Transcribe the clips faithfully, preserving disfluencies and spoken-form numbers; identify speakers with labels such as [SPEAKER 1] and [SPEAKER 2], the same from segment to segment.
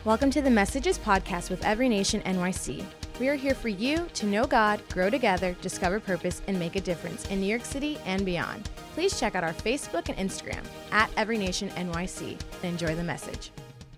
[SPEAKER 1] Welcome to the Messages podcast with Every Nation N Y C. We are here for you to know God, grow together, discover purpose, and make a difference in New York City and beyond. Please check out our Facebook and Instagram at Every Nation N Y C and enjoy the message.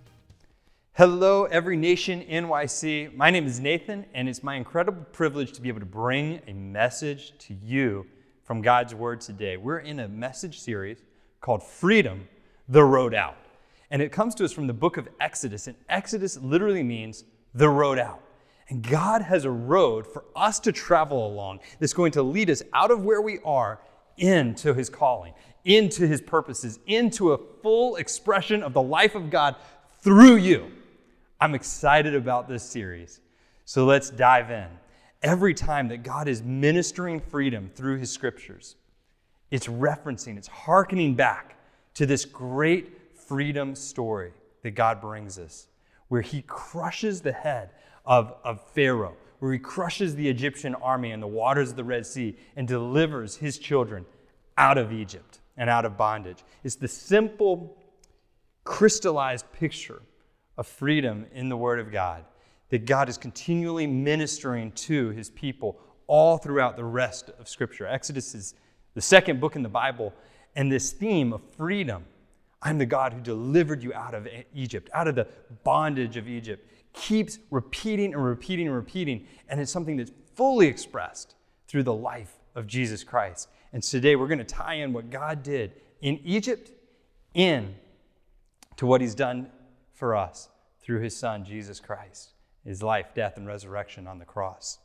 [SPEAKER 2] Hello, Every Nation N Y C. My name is Nathan, and it's my incredible privilege to be able to bring a message to you from God's Word today. We're in a message series called Freedom, the Road Out. And it comes to us from the book of Exodus. And Exodus literally means the road out. And God has a road for us to travel along that's going to lead us out of where we are into His calling, into His purposes, into a full expression of the life of God through you. I'm excited about this series. So let's dive in. Every time that God is ministering freedom through His scriptures, it's referencing, it's hearkening back to this great freedom story that God brings us, where He crushes the head of, of Pharaoh, where He crushes the Egyptian army in the waters of the Red Sea and delivers His children out of Egypt and out of bondage. It's the simple, crystallized picture of freedom in the Word of God that God is continually ministering to His people all throughout the rest of Scripture. Exodus is the second book in the Bible, and this theme of freedom, I'm the God who delivered you out of Egypt, out of the bondage of Egypt, keeps repeating and repeating and repeating, and it's something that's fully expressed through the life of Jesus Christ. And today we're going to tie in what God did in Egypt in to what He's done for us through His Son, Jesus Christ, His life, death, and resurrection on the cross.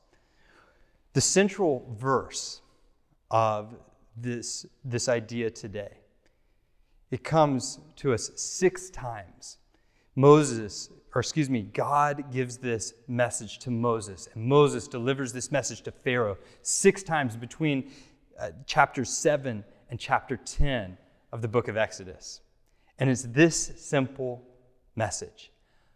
[SPEAKER 2] The central verse of this, this idea today, it comes to us six times. Moses, or excuse me, God gives this message to Moses, and Moses delivers this message to Pharaoh six times between uh, chapter seven and chapter ten of the book of Exodus. And it's this simple message: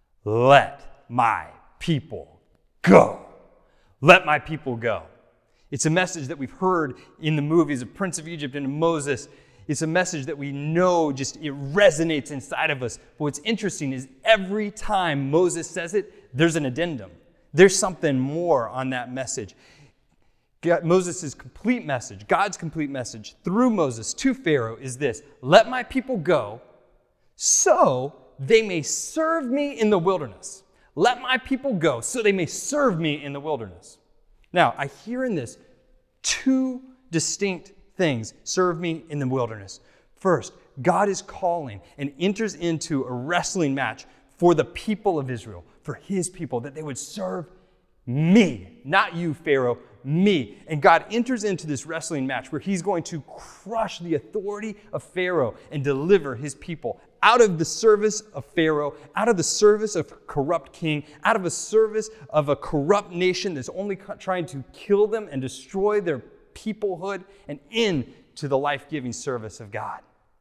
[SPEAKER 2] let my people go. Let my people go. It's a message that we've heard in the movies of Prince of Egypt and Moses. It's a message that we know just, it resonates inside of us. But what's interesting is every time Moses says it, there's an addendum. There's something more on that message. God, Moses' complete message, God's complete message through Moses to Pharaoh is this: let my people go so they may serve me in the wilderness. Let my people go so they may serve me in the wilderness. Now, I hear in this two distinct things: serve me in the wilderness. First, God is calling and enters into a wrestling match for the people of Israel, for His people, that they would serve me, not you, Pharaoh, me. And God enters into this wrestling match where He's going to crush the authority of Pharaoh and deliver His people out of the service of Pharaoh, out of the service of a corrupt king, out of a service of a corrupt nation that's only trying to kill them and destroy their peoplehood, and into the life-giving service of God.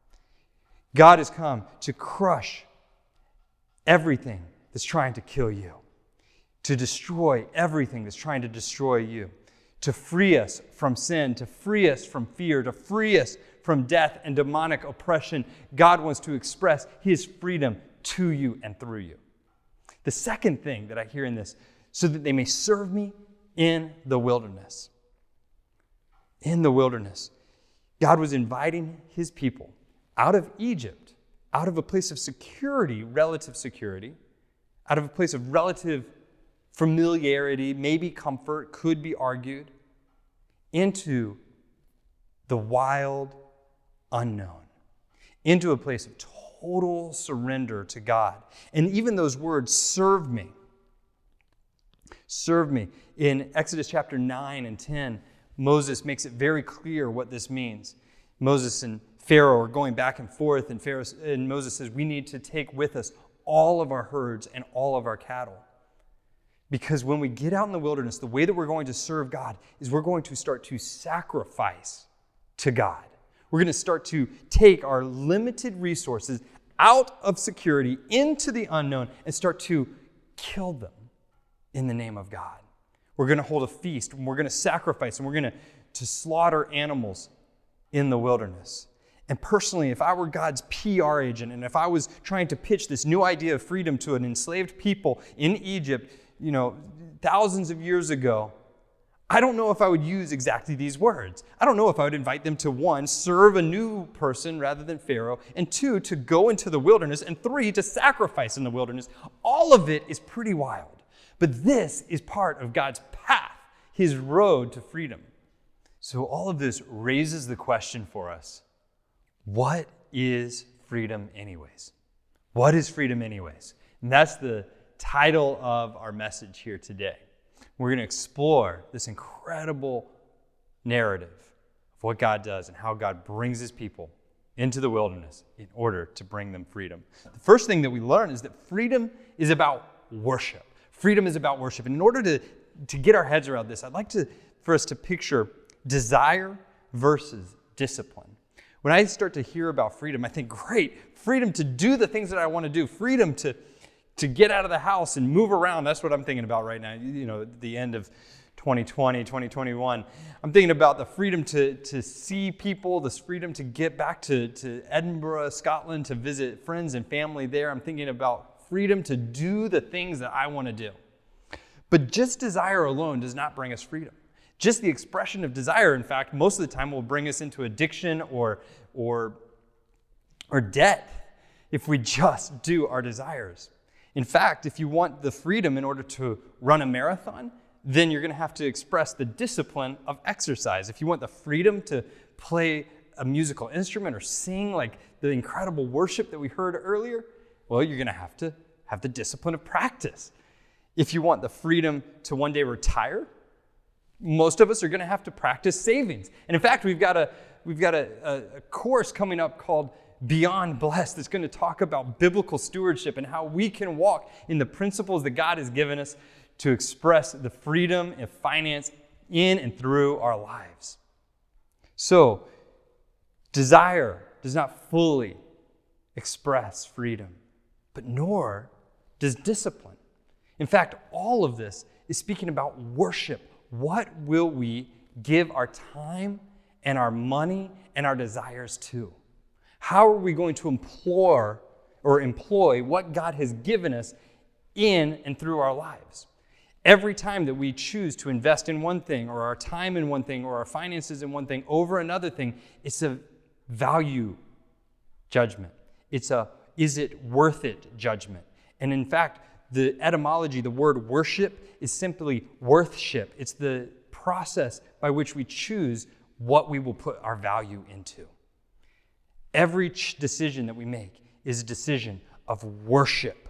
[SPEAKER 2] God has come to crush everything that's trying to kill you, to destroy everything that's trying to destroy you, to free us from sin, to free us from fear, to free us from death and demonic oppression. God wants to express His freedom to you and through you. The second thing that I hear in this: so that they may serve me in the wilderness. In the wilderness, God was inviting His people out of Egypt, out of a place of security, relative security, out of a place of relative familiarity, maybe comfort, could be argued, into the wild unknown, into a place of total surrender to God. And even those words, serve me, serve me. In Exodus chapter nine and ten, Moses makes it very clear what this means. Moses and Pharaoh are going back and forth, and Pharaoh and Moses says, we need to take with us all of our herds and all of our cattle. Because when we get out in the wilderness, the way that we're going to serve God is we're going to start to sacrifice to God. We're going to start to take our limited resources out of security into the unknown and start to kill them in the name of God. We're going to hold a feast, and we're going to sacrifice, and we're going to, to slaughter animals in the wilderness. And personally, if I were God's P R agent, and if I was trying to pitch this new idea of freedom to an enslaved people in Egypt, you know, thousands of years ago, I don't know if I would use exactly these words. I don't know if I would invite them to, one, serve a new person rather than Pharaoh, and two, to go into the wilderness, and three, to sacrifice in the wilderness. All of it is pretty wild. But this is part of God's path, his road to freedom. So all of this raises the question for us, what is freedom anyways? What is freedom anyways? And that's the title of our message here today. We're going to explore this incredible narrative of what God does and how God brings his people into the wilderness in order to bring them freedom. The first thing that we learn is that freedom is about worship. Freedom is about worship. And in order to, to get our heads around this, I'd like to for us to picture desire versus discipline. When I start to hear about freedom, I think, great, freedom to do the things that I want to do, freedom to, to get out of the house and move around. That's what I'm thinking about right now, you know, at the end of twenty twenty, twenty twenty-one. I'm thinking about the freedom to, to see people, this freedom to get back to, to Edinburgh, Scotland, to visit friends and family there. I'm thinking about freedom to do the things that I want to do. But just desire alone does not bring us freedom. Just the expression of desire, in fact, most of the time will bring us into addiction or, or, or debt if we just do our desires. In fact, if you want the freedom in order to run a marathon, then you're going to have to express the discipline of exercise. If you want the freedom to play a musical instrument or sing like the incredible worship that we heard earlier, well, you're going to have to have the discipline of practice. If you want the freedom to one day retire, most of us are going to have to practice savings. And in fact, we've got a we've got a, a, a course coming up called Beyond Blessed that's going to talk about biblical stewardship and how we can walk in the principles that God has given us to express the freedom and finance in and through our lives. So, desire does not fully express freedom, but nor does discipline. In fact, all of this is speaking about worship. What will we give our time and our money and our desires to? How are we going to employ or employ what God has given us in and through our lives? Every time that we choose to invest in one thing or our time in one thing or our finances in one thing over another thing, it's a value judgment. It's a is it worth it judgment. And in fact, the etymology, the word worship, is simply worthship. It's the process by which we choose what we will put our value into. Every ch- decision that we make is a decision of worship.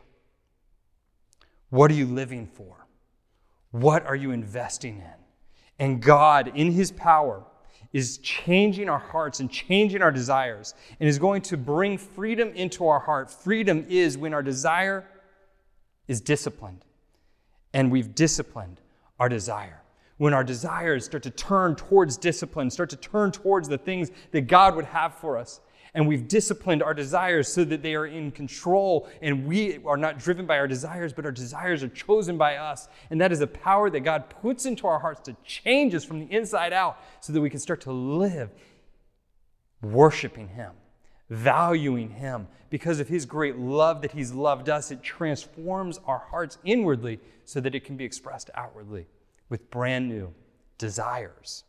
[SPEAKER 2] What are you living for? What are you investing in? And God, in his power, is changing our hearts and changing our desires and is going to bring freedom into our heart. Freedom is when our desire is disciplined, and we've disciplined our desire. When our desires start to turn towards discipline, start to turn towards the things that God would have for us, and we've disciplined our desires so that they are in control, and we are not driven by our desires, but our desires are chosen by us. And that is a power that God puts into our hearts to change us from the inside out so that we can start to live worshiping him, valuing him. Because of his great love that he's loved us, it transforms our hearts inwardly so that it can be expressed outwardly with brand new desires.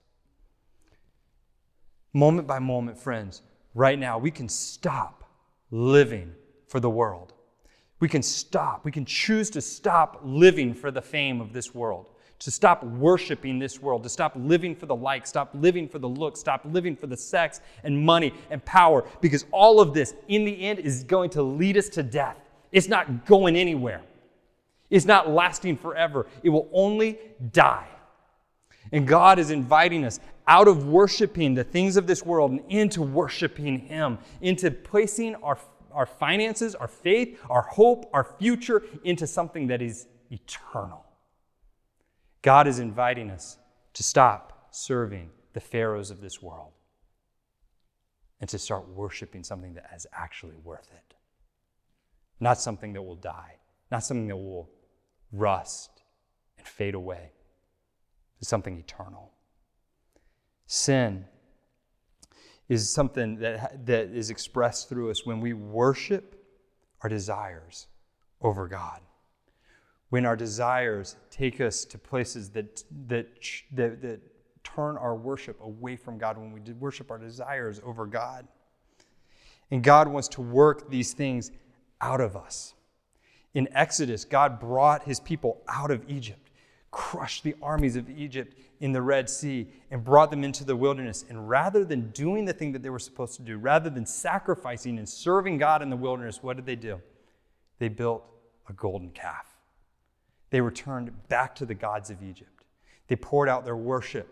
[SPEAKER 2] Moment by moment, friends, right now we can stop living for the world. We can stop. We can choose to stop living for the fame of this world, to stop worshiping this world, to stop living for the likes, stop living for the looks, stop living for the sex and money and power, because all of this, in the end, is going to lead us to death. It's not going anywhere. It's not lasting forever. It will only die. And God is inviting us out of worshiping the things of this world and into worshiping him, into placing our, our finances, our faith, our hope, our future into something that is eternal. God is inviting us to stop serving the pharaohs of this world and to start worshiping something that is actually worth it. Not something that will die, not something that will rust and fade away, but something eternal. Sin is something that, that is expressed through us when we worship our desires over God. When our desires take us to places that, that, that, that turn our worship away from God, when we worship our desires over God. And God wants to work these things out of us. In Exodus, God brought his people out of Egypt, crushed the armies of Egypt in the Red Sea, and brought them into the wilderness. And rather than doing the thing that they were supposed to do, rather than sacrificing and serving God in the wilderness, what did they do? They built a golden calf. They returned back to the gods of Egypt. They poured out their worship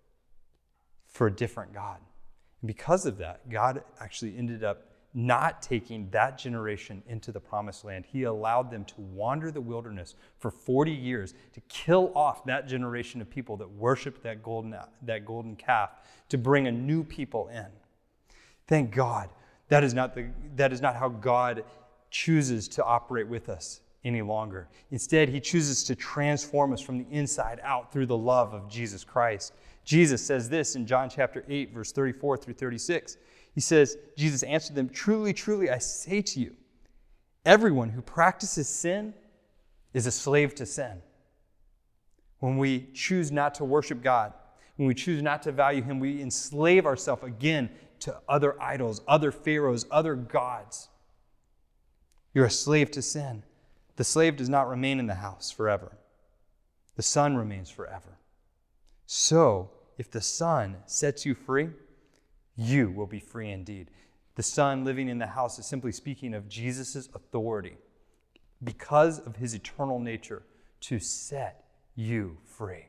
[SPEAKER 2] for a different God. And because of that, God actually ended up not taking that generation into the promised land. He allowed them to wander the wilderness for forty years to kill off that generation of people that worshiped that golden, that golden calf, to bring a new people in. Thank God. That is not the, that is not how God chooses to operate with us any longer. Instead, he chooses to transform us from the inside out through the love of Jesus Christ. Jesus says this in John chapter eight, verse thirty-four through thirty-six. He says, Jesus answered them, "Truly, truly, I say to you, everyone who practices sin is a slave to sin." When we choose not to worship God, when we choose not to value him, we enslave ourselves again to other idols, other pharaohs, other gods. You're a slave to sin. The slave does not remain in the house forever. The Son remains forever. So, if the Son sets you free, you will be free indeed. The Son living in the house is simply speaking of Jesus' authority because of his eternal nature to set you free.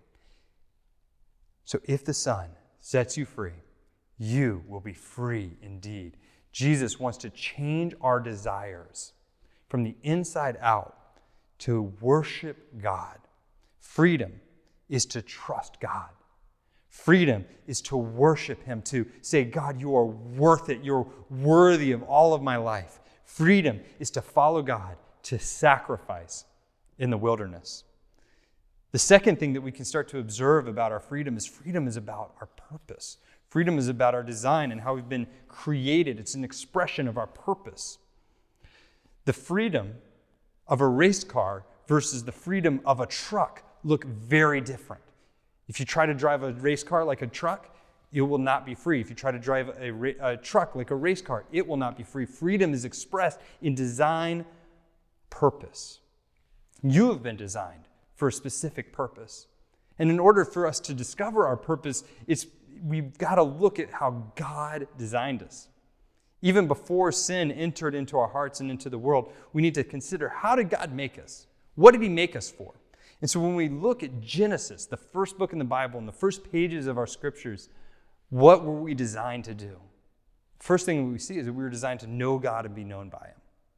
[SPEAKER 2] So if the Son sets you free, you will be free indeed. Jesus wants to change our desires from the inside out to worship God. Freedom is to trust God. Freedom is to worship him, to say, God, you are worth it. You're worthy of all of my life. Freedom is to follow God, to sacrifice in the wilderness. The second thing that we can start to observe about our freedom is freedom is about our purpose. Freedom is about our design and how we've been created. It's an expression of our purpose. The freedom of a race car versus the freedom of a truck look very different. If you try to drive a race car like a truck, you will not be free. If you try to drive a, ra- a truck like a race car, it will not be free. Freedom is expressed in design, purpose. You have been designed for a specific purpose. And in order for us to discover our purpose, it's, we've got to look at how God designed us. Even before sin entered into our hearts and into the world, we need to consider, how did God make us? What did he make us for? And so when we look at Genesis, the first book in the Bible, and the first pages of our scriptures, what were we designed to do? First thing we see is that we were designed to know God and be known by him.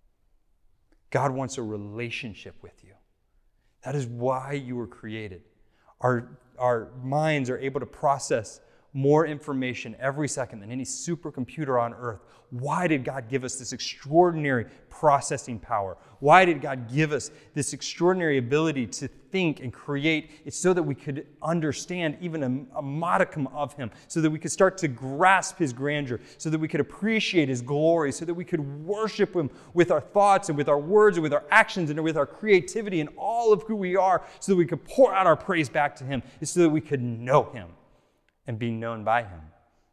[SPEAKER 2] God wants a relationship with you. That is why you were created. Our, our minds are able to process more information every second than any supercomputer on earth. Why did God give us this extraordinary processing power? Why did God give us this extraordinary ability to think and create? It's so that we could understand even a, a modicum of him, so that we could start to grasp his grandeur, so that we could appreciate his glory, so that we could worship him with our thoughts and with our words and with our actions and with our creativity and all of who we are, so that we could pour out our praise back to him, so that we could know him and be known by him.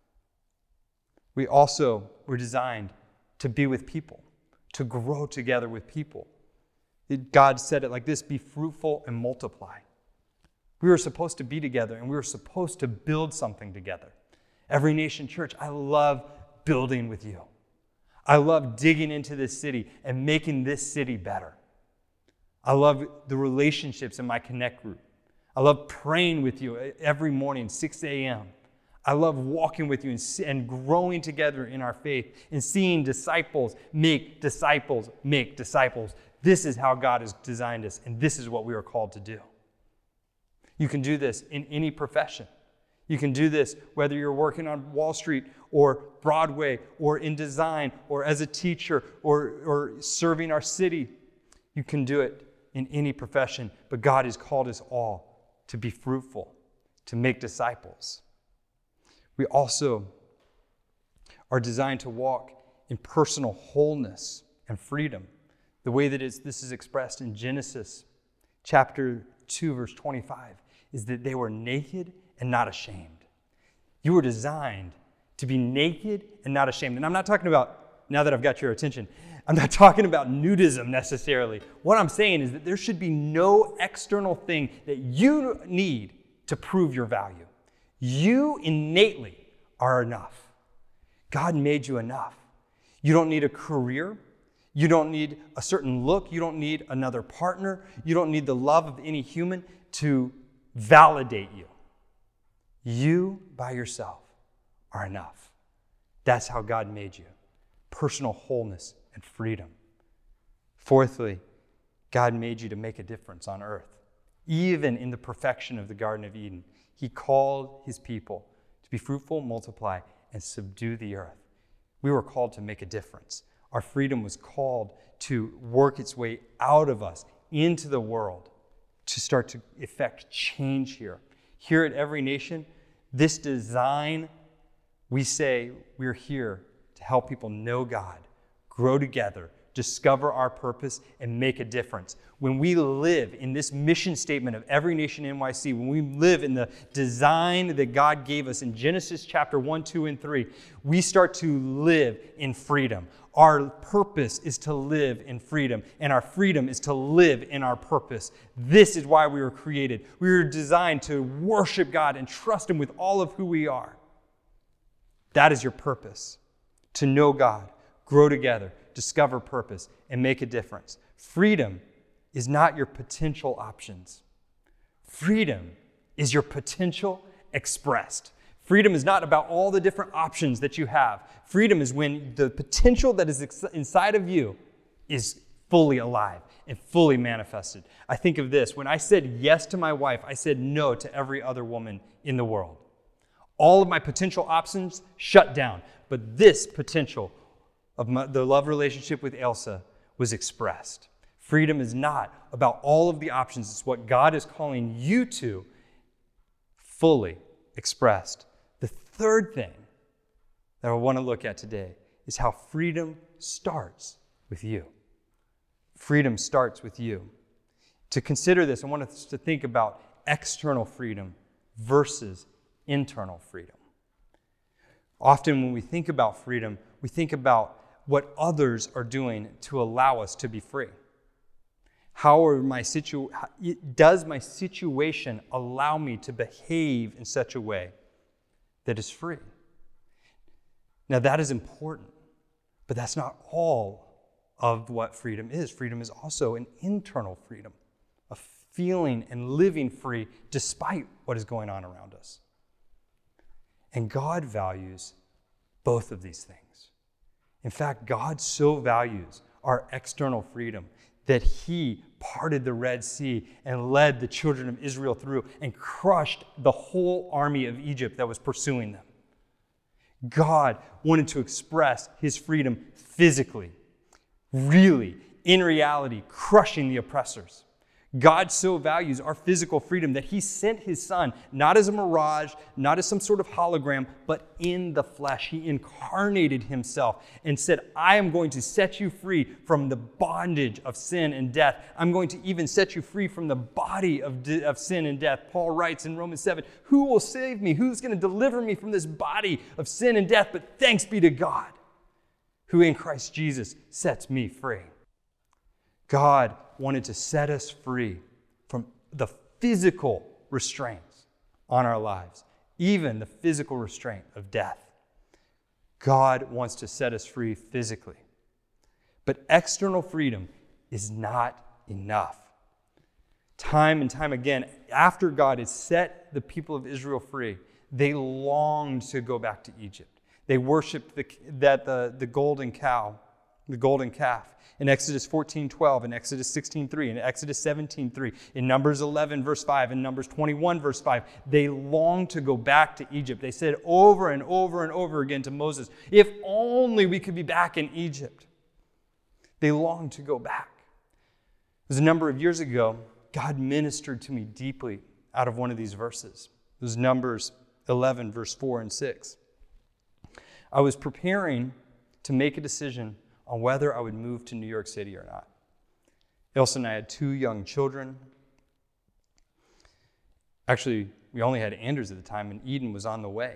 [SPEAKER 2] We also were designed to be with people, to grow together with people. It, God said it like this: be fruitful and multiply. We were supposed to be together, and we were supposed to build something together. Every Nation Church, I love building with you. I love digging into this city and making this city better. I love the relationships in my Connect group. I love praying with you every morning, six a.m. I love walking with you and, and growing together in our faith and seeing disciples make disciples make disciples. This is how God has designed us, and this is what we are called to do. You can do this in any profession. You can do this whether you're working on Wall Street or Broadway or in design or as a teacher or, or serving our city. You can do it in any profession, but God has called us all to be fruitful, to make disciples. We also are designed to walk in personal wholeness and freedom. The way that it's, this is expressed in Genesis chapter two, verse twenty-five, is that they were naked and not ashamed. You were designed to be naked and not ashamed. And I'm not talking about, now that I've got your attention, I'm not talking about nudism necessarily. What I'm saying is that there should be no external thing that you need to prove your value. You innately are enough. God made you enough. You don't need a career. You don't need a certain look. You don't need another partner. You don't need the love of any human to validate you. You by yourself are enough. That's how God made you. Personal wholeness and freedom. Fourthly, God made you to make a difference on earth. Even in the perfection of the Garden of Eden, He called His people to be fruitful, multiply, and subdue the earth. We were called to make a difference. Our freedom was called to work its way out of us into the world, to start to effect change here. Here at Every Nation, this design, we say we're here to help people know God, grow together, discover our purpose, and make a difference. When we live in this mission statement of Every Nation N Y C, when we live in the design that God gave us in Genesis chapter one, two, and three, we start to live in freedom. Our purpose is to live in freedom, and our freedom is to live in our purpose. This is why we were created. We were designed to worship God and trust Him with all of who we are. That is your purpose, to know God, grow together, discover purpose, and make a difference. Freedom is not your potential options. Freedom is your potential expressed. Freedom is not about all the different options that you have. Freedom is when the potential that is ex- inside of you is fully alive and fully manifested. I think of this. When I said yes to my wife, I said no to every other woman in the world. All of my potential options shut down. But this potential of my, the love relationship with Elsa was expressed. Freedom is not about all of the options. It's what God is calling you to, fully expressed. The third thing that I want to look at today is how freedom starts with you. Freedom starts with you. To consider this, I want us to think about external freedom versus internal freedom. Often when we think about freedom, we think about what others are doing to allow us to be free. How are my situ- does my situation allow me to behave in such a way that is free? Now that is important, but that's not all of what freedom is. Freedom is also an internal freedom, a feeling and living free despite what is going on around us. And God values both of these things. In fact, God so values our external freedom that He parted the Red Sea and led the children of Israel through and crushed the whole army of Egypt that was pursuing them. God wanted to express His freedom physically, really, in reality, crushing the oppressors. God so values our physical freedom that He sent His Son, not as a mirage, not as some sort of hologram, but in the flesh. He incarnated Himself and said, I am going to set you free from the bondage of sin and death. I'm going to even set you free from the body of, de- of sin and death. Paul writes in Romans seven, who will save me? Who's going to deliver me from this body of sin and death? But thanks be to God, who in Christ Jesus sets me free. God wanted to set us free from the physical restraints on our lives, even the physical restraint of death. God wants to set us free physically. But external freedom is not enough. Time and time again, after God had set the people of Israel free, they longed to go back to Egypt. They worshiped the, that the, the golden cow, the golden calf. In Exodus fourteen twelve, in Exodus sixteen three, in Exodus seventeen three, in Numbers eleven verse five, in Numbers twenty-one verse five, they longed to go back to Egypt. They said over and over and over again to Moses, if only we could be back in Egypt. They longed to go back. It was a number of years ago, God ministered to me deeply out of one of these verses. It was Numbers eleven verse four and six. I was preparing to make a decision on whether I would move to New York City or not. Ilse and I had two young children. Actually, we only had Anders at the time, and Eden was on the way.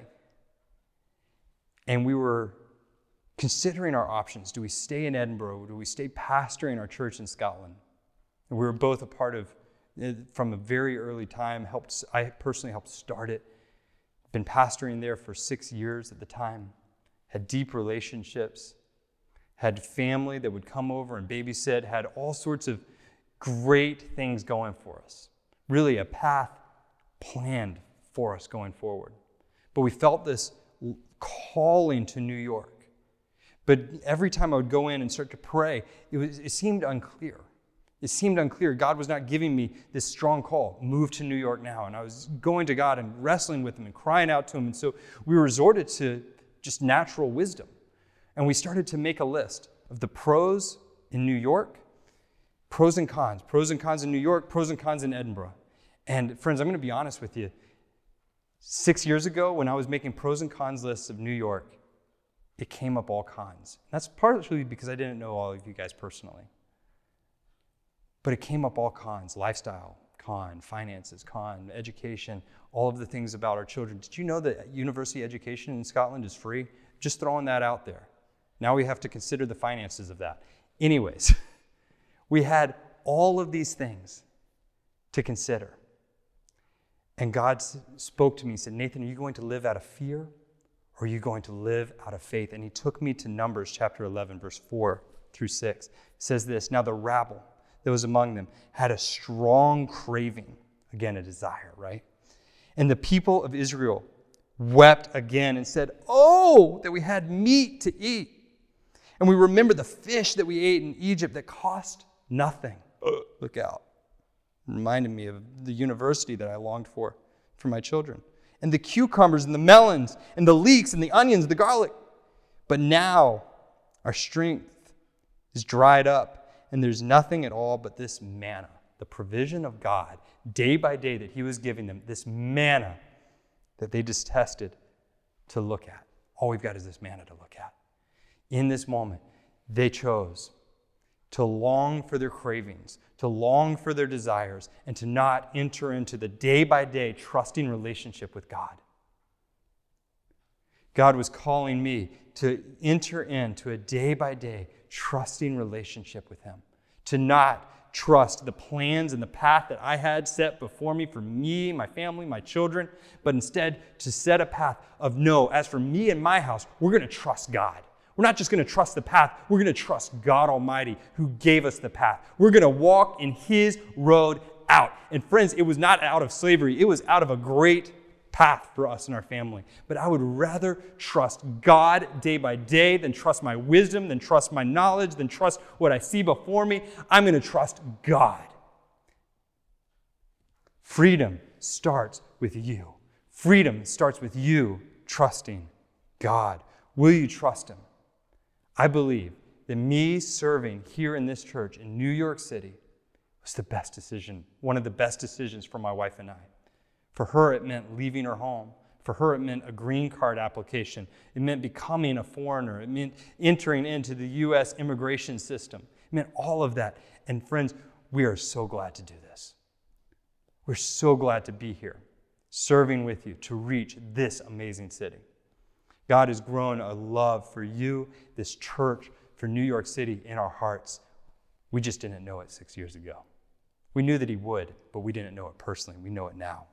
[SPEAKER 2] And we were considering our options. Do we stay in Edinburgh? Do we stay pastoring our church in Scotland? And we were both a part of, from a very early time, helped. I personally helped start it. Been pastoring there for six years at the time. Had deep relationships. Had family that would come over and babysit. Had all sorts of great things going for us. Really a path planned for us going forward. But we felt this calling to New York. But every time I would go in and start to pray, it was it seemed unclear. It seemed unclear. God was not giving me this strong call, move to New York now. And I was going to God and wrestling with him and crying out to him. And so we resorted to just natural wisdom. And we started to make a list of the pros in New York, pros and cons, pros and cons in New York, pros and cons in Edinburgh. And friends, I'm going to be honest with you. Six years ago, when I was making pros and cons lists of New York, it came up all cons. That's partially because I didn't know all of you guys personally. But it came up all cons: lifestyle, con; finances, con; education, all of the things about our children. Did you know that university education in Scotland is free? Just throwing that out there. Now we have to consider the finances of that. Anyways, we had all of these things to consider. And God spoke to me and said, Nathan, are you going to live out of fear, or are you going to live out of faith? And he took me to Numbers chapter eleven, verse four through six. It says this: now the rabble that was among them had a strong craving, again, a desire, right? And the people of Israel wept again and said, oh, that we had meat to eat. And we remember the fish that we ate in Egypt that cost nothing. Oh, look out. It reminded me of the university that I longed for, for my children. And the cucumbers and the melons and the leeks and the onions, the garlic. But now our strength is dried up, and there's nothing at all but this manna, the provision of God, day by day that he was giving them, this manna that they detested to look at. All we've got is this manna to look at. In this moment, they chose to long for their cravings, to long for their desires, and to not enter into the day-by-day trusting relationship with God. God was calling me to enter into a day-by-day trusting relationship with him, to not trust the plans and the path that I had set before me for me, my family, my children, but instead to set a path of, no, as for me and my house, we're going to trust God. We're not just going to trust the path, we're going to trust God Almighty who gave us the path. We're going to walk in his road out. And friends, it was not out of slavery, it was out of a great path for us and our family. But I would rather trust God day by day than trust my wisdom, than trust my knowledge, than trust what I see before me. I'm going to trust God. Freedom starts with you. Freedom starts with you trusting God. Will you trust him? I believe that me serving here in this church in New York City was the best decision, one of the best decisions for my wife and I. For her, it meant leaving her home. For her, it meant a green card application. It meant becoming a foreigner. It meant entering into the U S immigration system. It meant all of that. And friends, we are so glad to do this. We're so glad to be here, serving with you to reach this amazing city. God has grown a love for you, this church, for New York City in our hearts. We just didn't know it six years ago. We knew that he would, but we didn't know it personally. We know it now.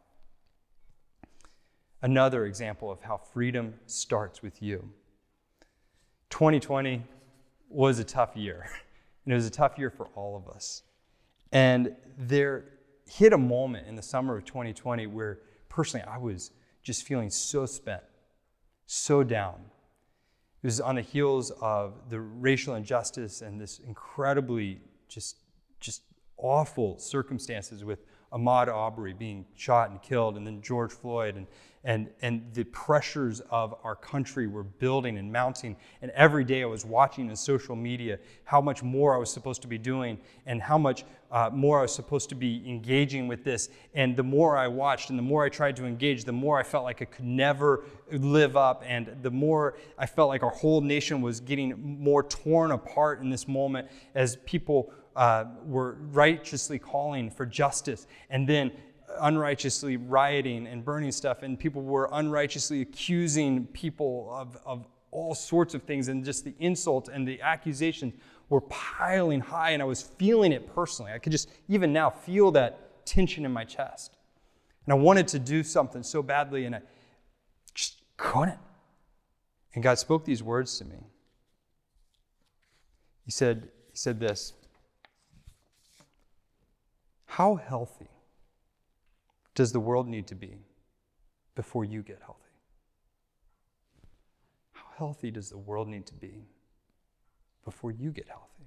[SPEAKER 2] Another example of how freedom starts with you. twenty twenty was a tough year, and it was a tough year for all of us. And there hit a moment in the summer of twenty twenty where personally I was just feeling so spent, so down. It was on the heels of the racial injustice and this incredibly just, just awful circumstances with Ahmaud Arbery being shot and killed, and then George Floyd, and and and the pressures of our country were building and mounting. And every day I was watching on social media how much more I was supposed to be doing, and how much uh, more I was supposed to be engaging with this. And the more I watched and the more I tried to engage, the more I felt like I could never live up, and the more I felt like our whole nation was getting more torn apart in this moment as people uh, were righteously calling for justice, and then unrighteously rioting and burning stuff, and people were unrighteously accusing people of, of all sorts of things, and just the insults and the accusations were piling high, and I was feeling it personally. I could just even now feel that tension in my chest. And I wanted to do something so badly, and I just couldn't. And God spoke these words to me. He said, he said this, "How healthy does the world need to be before you get healthy? How healthy does the world need to be before you get healthy?"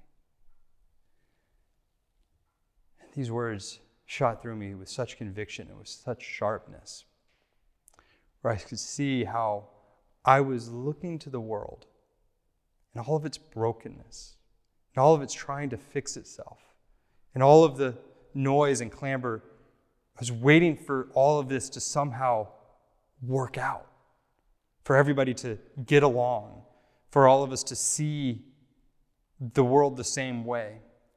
[SPEAKER 2] And these words shot through me with such conviction and with such sharpness, where I could see how I was looking to the world and all of its brokenness, and all of its trying to fix itself, and all of the noise and clamor. I was waiting for all of this to somehow work out, for everybody to get along, for all of us to see the world the same way.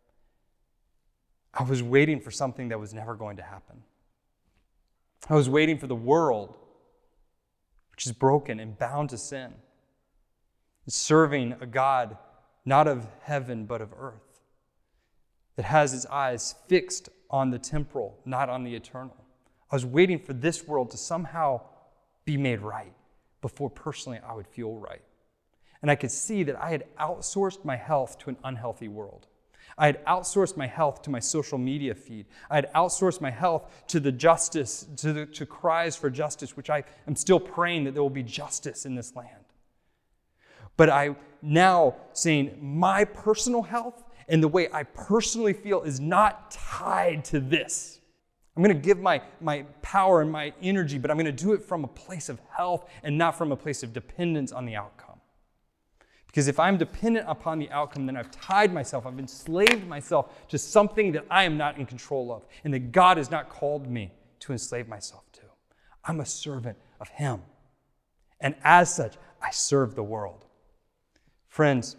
[SPEAKER 2] I was waiting for something that was never going to happen. I was waiting for the world, which is broken and bound to sin, serving a God not of heaven but of earth, that has its eyes fixed on the temporal, not on the eternal. I was waiting for this world to somehow be made right before personally I would feel right. And I could see that I had outsourced my health to an unhealthy world. I had outsourced my health to my social media feed. I had outsourced my health to the justice, to the to cries for justice, which I am still praying that there will be justice in this land. But I now saying my personal health and the way I personally feel is not tied to this. I'm going to give my, my power and my energy, but I'm going to do it from a place of health and not from a place of dependence on the outcome. Because if I'm dependent upon the outcome, then I've tied myself, I've enslaved myself to something that I am not in control of, and that God has not called me to enslave myself to. I'm a servant of Him. And as such, I serve the world. Friends,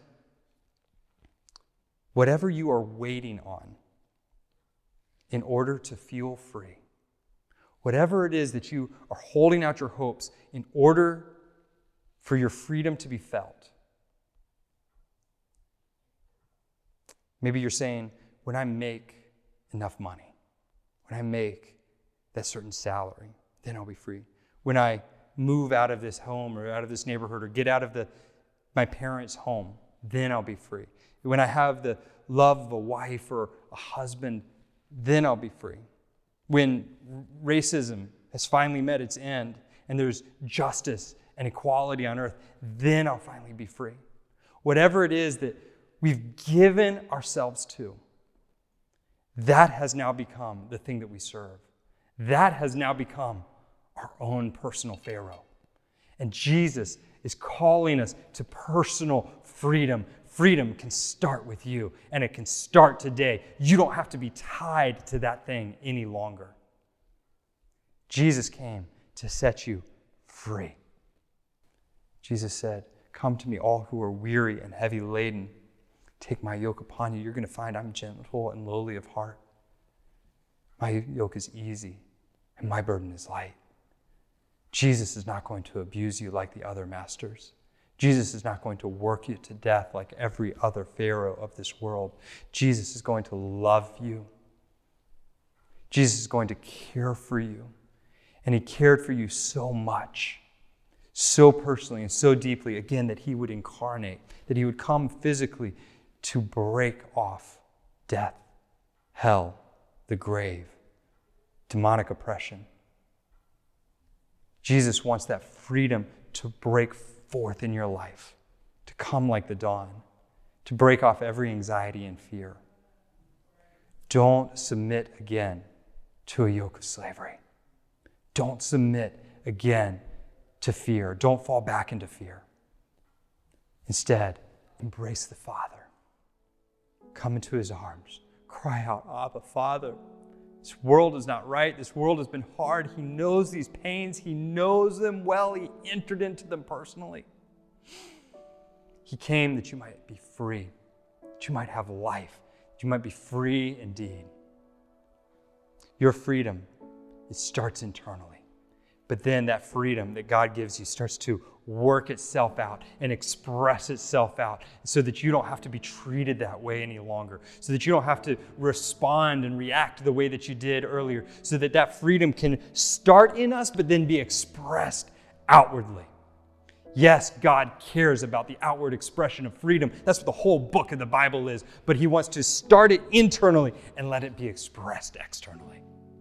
[SPEAKER 2] whatever you are waiting on in order to feel free, whatever it is that you are holding out your hopes in order for your freedom to be felt. Maybe you're saying, when I make enough money, when I make that certain salary, then I'll be free. When I move out of this home or out of this neighborhood or get out of the my parents' home, then I'll be free. When I have the love of a wife or a husband, then I'll be free. When racism has finally met its end and there's justice and equality on earth, then I'll finally be free. Whatever it is that we've given ourselves to, that has now become the thing that we serve. That has now become our own personal Pharaoh. And Jesus is calling us to personal freedom. Freedom can start with you, and it can start today. You don't have to be tied to that thing any longer. Jesus came to set you free. Jesus said, "Come to me, all who are weary and heavy laden. Take my yoke upon you." You're going to find I'm gentle and lowly of heart. My yoke is easy, and my burden is light. Jesus is not going to abuse you like the other masters. Jesus is not going to work you to death like every other Pharaoh of this world. Jesus is going to love you. Jesus is going to care for you. And He cared for you so much, so personally and so deeply, again, that He would incarnate, that He would come physically to break off death, hell, the grave, demonic oppression. Jesus wants that freedom to break forth in your life, to come like the dawn, to break off every anxiety and fear. Don't submit again to a yoke of slavery. Don't submit again to fear. Don't fall back into fear. Instead, embrace the Father. Come into his arms. Cry out, Abba, Father. This world is not right. This world has been hard. He knows these pains. He knows them well. He entered into them personally. He came that you might be free, that you might have life, that you might be free indeed. Your freedom, it starts internally. But then that freedom that God gives you starts to work itself out and express itself out so that you don't have to be treated that way any longer, so that you don't have to respond and react the way that you did earlier, so that that freedom can start in us but then be expressed outwardly. Yes, God cares about the outward expression of freedom. That's what the whole book of the Bible is. But he wants to start it internally and let it be expressed externally.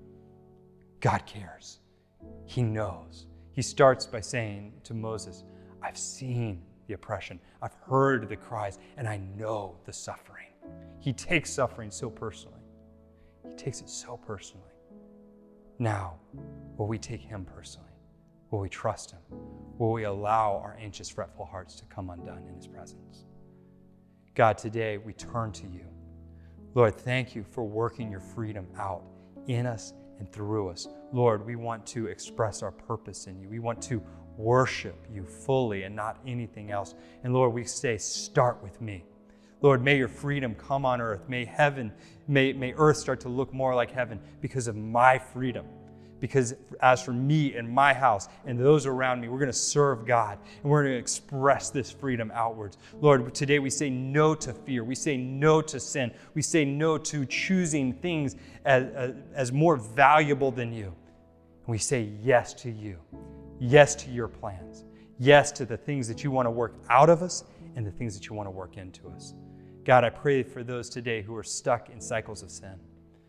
[SPEAKER 2] God cares. He knows. He starts by saying to Moses, I've seen the oppression. I've heard the cries, and I know the suffering. He takes suffering so personally. He takes it so personally. Now, will we take him personally? Will we trust him? Will we allow our anxious, fretful hearts to come undone in his presence? God, today we turn to you. Lord, thank you for working your freedom out in us and through us. Lord, we want to express our purpose in you. We want to worship you fully and not anything else. And Lord, we say, start with me. Lord, may your freedom come on earth. May heaven, may, may earth start to look more like heaven because of my freedom. Because as for me and my house and those around me, we're going to serve God and we're going to express this freedom outwards. Lord, today we say no to fear. We say no to sin. We say no to choosing things as, as, as more valuable than you. And we say yes to you. Yes to your plans. Yes to the things that you want to work out of us and the things that you want to work into us. God, I pray for those today who are stuck in cycles of sin.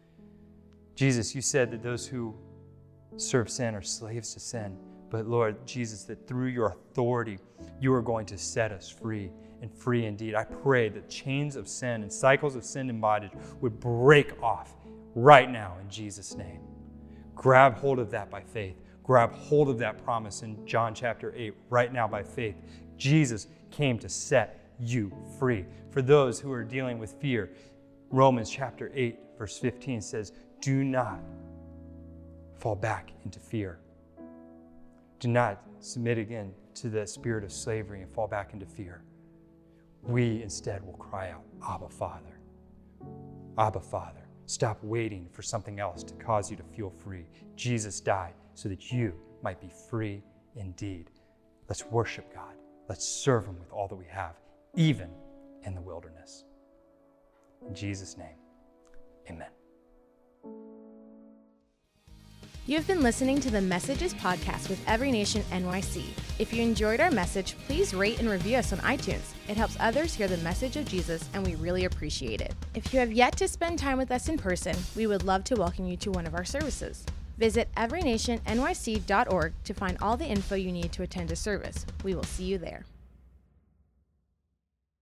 [SPEAKER 2] Jesus, you said that those who serve sin are slaves to sin. But Lord Jesus, that through your authority, you are going to set us free and free indeed. I pray that chains of sin and cycles of sin and bondage would break off right now in Jesus' name. Grab hold of that by faith. Grab hold of that promise in John chapter eight right now by faith. Jesus came to set you free. For those who are dealing with fear, Romans chapter eight verse fifteen says, do not fall back into fear. Do not submit again to the spirit of slavery and fall back into fear. We instead will cry out, Abba, Father. Abba, Father. Stop waiting for something else to cause you to feel free. Jesus died so that you might be free indeed. Let's worship God. Let's serve him with all that we have, even in the wilderness. In Jesus' name, amen.
[SPEAKER 1] You have been listening to the Messages podcast with Every Nation N Y C. If you enjoyed our message, please rate and review us on iTunes. It helps others hear the message of Jesus, and we really appreciate it. If you have yet to spend time with us in person, we would love to welcome you to one of our services. Visit every nation N Y C dot org to find all the info you need to attend a service. We will see you there.